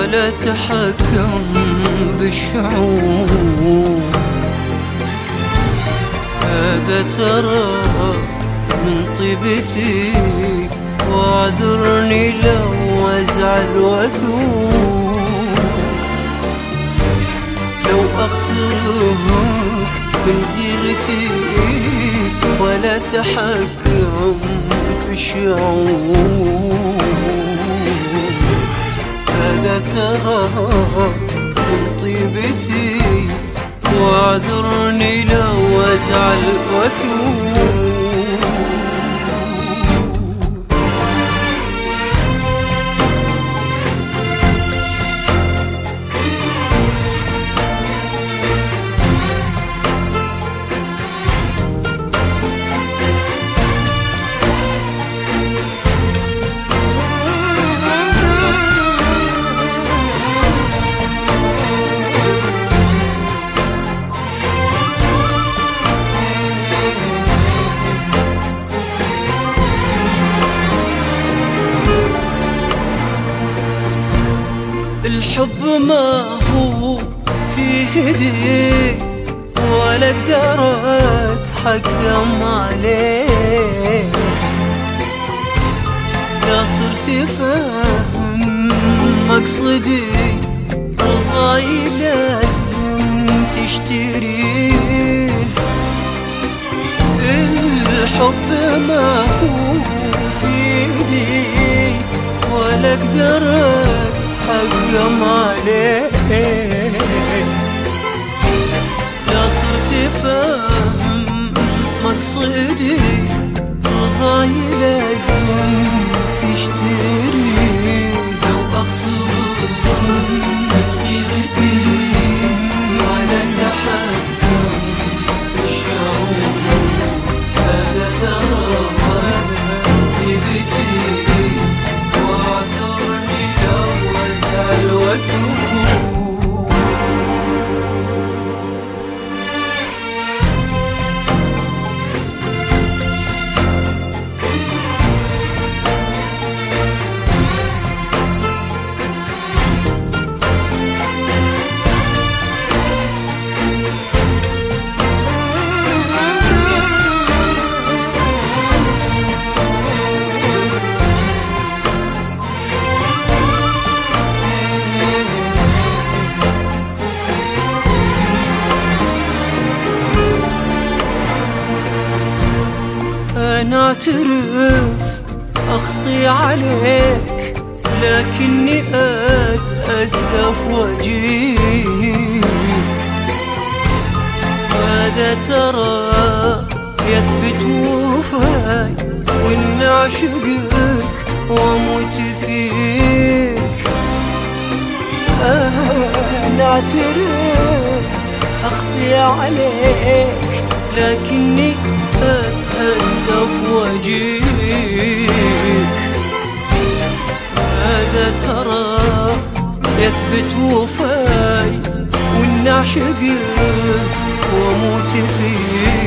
ولا تحكم بالشعور. هذا ترى من طيبتي، واعذرني لو ازعل واثور. لو اخسرك من غيرتي ولا تحكم في الشعور. هذا ترى من طيبتي، واعذرني لو ازعل واثور. الحب ما هو في هدي ولا اقدر اتحكم عليه. لا صرت فاهم مقصدي، رضاي لازم تشتريه. الحب ما هو في هدي ولا اقدر حكم عليه. لا صرت فاهم مقصدي، رضاي لازم تشتري. لو اخسرك من غيرتي ولا تحكم في الشعور. هذا ترى طيبتي، واعذرني لو ازعل واثور. أنا أعترف أخطي عليك، لكني أتأسف وأجيك. هذا ترى يثبت وفاي، وإن أعشقك وأموت فيك. أنا أعترف أخطي عليك، لكني أتأسف وأجيك. هذا ترى يثبت وفاي، وإن أعشقك وأموت فيك.